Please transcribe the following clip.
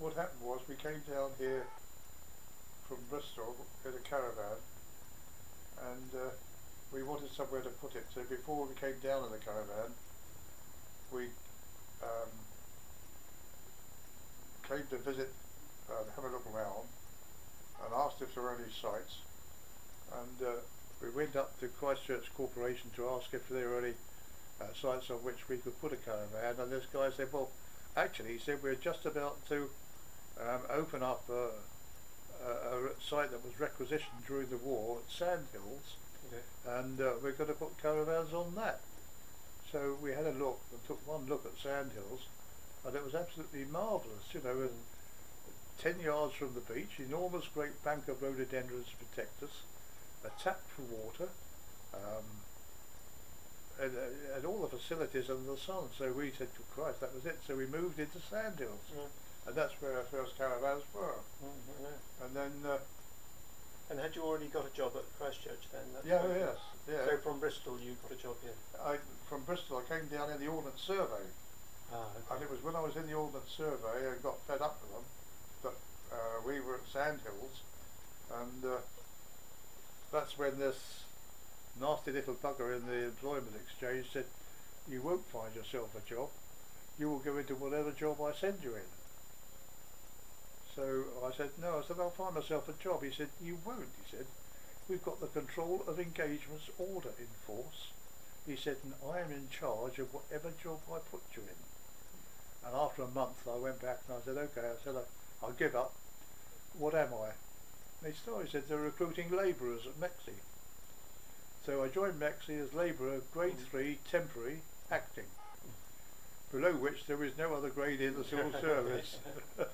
what happened was we came down here from Bristol in a caravan, and we wanted somewhere to put it. So before we came down in the caravan, we came to visit, have a look around, and asked if there were any sites. And we went up to Christchurch Corporation to ask if there were any sites on which we could put a caravan. And this guy said, well, actually, he said, we're just about to open up a site that was requisitioned during the war at Sandhills, and we're going to put caravans on that. So we had a look and took one look at Sandhills, and it was absolutely marvellous. You know, 10 yards from the beach, enormous great bank of rhododendrons to protect us, a tap for water, and all the facilities under the sun. So we said, to Christ, that was it. So we moved into Sandhills, and that's where our first caravans were. And then. And had you already got a job at Christchurch then? Yes. So from Bristol you got a job here? From Bristol I came down in the Ordnance Survey. And it was when I was in the Ordnance Survey and got fed up with them that we were at Sandhills, and that's when this nasty little bugger in the Employment Exchange said, you won't find yourself a job, you will go into whatever job I send you in. So I said, no, I said, I'll find myself a job. He said, you won't, he said. We've got the Control of Engagements order in force. He said, and I am in charge of whatever job I put you in. And after a month I went back and I said, okay, I said, I'll give up. What am I? And he said, they're recruiting labourers at Mexi. So I joined Mexi as labourer, grade 3, temporary, acting, below which there is no other grade in the civil service.